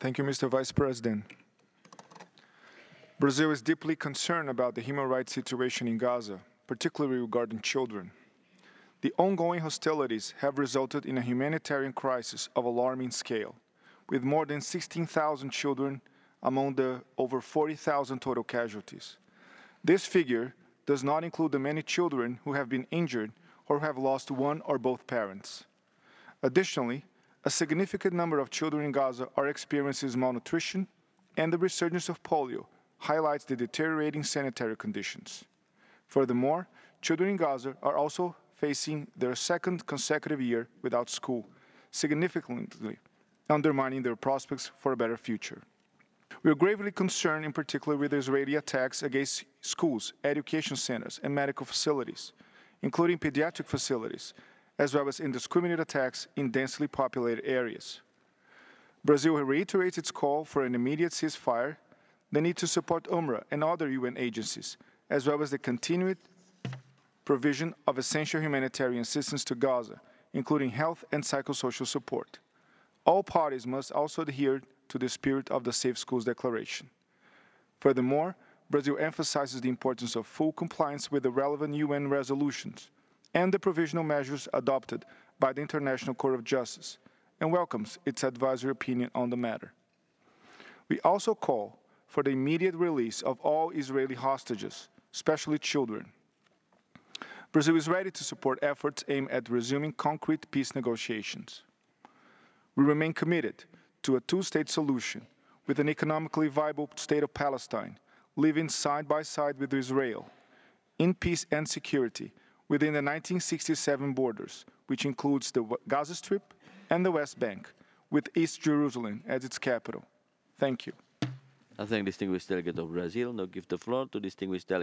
Thank you, Mr. Vice President. Brazil is deeply concerned about the human rights situation in Gaza, particularly regarding children. The ongoing hostilities have resulted in a humanitarian crisis of alarming scale, with more than 16,000 children among the over 40,000 total casualties. This figure does not include the many children who have been injured or have lost one or both parents. Additionally, a significant number of children in Gaza are experiencing malnutrition, and the resurgence of polio highlights the deteriorating sanitary conditions. Furthermore, children in Gaza are also facing their second consecutive year without school, significantly undermining their prospects for a better future. We are gravely concerned in particular with the Israeli attacks against schools, education centers, and medical facilities, including pediatric facilities, as well as indiscriminate attacks in densely populated areas. Brazil reiterates its call for an immediate ceasefire, the need to support UNRWA and other UN agencies, as well as the continued provision of essential humanitarian assistance to Gaza, including health and psychosocial support. All parties must also adhere to the spirit of the Safe Schools Declaration. Furthermore, Brazil emphasizes the importance of full compliance with the relevant UN resolutions and the provisional measures adopted by the International Court of Justice, and welcomes its advisory opinion on the matter. We also call for the immediate release of all Israeli hostages, especially children. Brazil is ready to support efforts aimed at resuming concrete peace negotiations. We remain committed to a two-state solution with an economically viable state of Palestine, living side by side with Israel, in peace and security within the 1967 borders, which includes the Gaza Strip and the West Bank, with East Jerusalem as its capital. Thank you. I thank distinguished delegate of Brazil. Now give the floor to distinguished delegate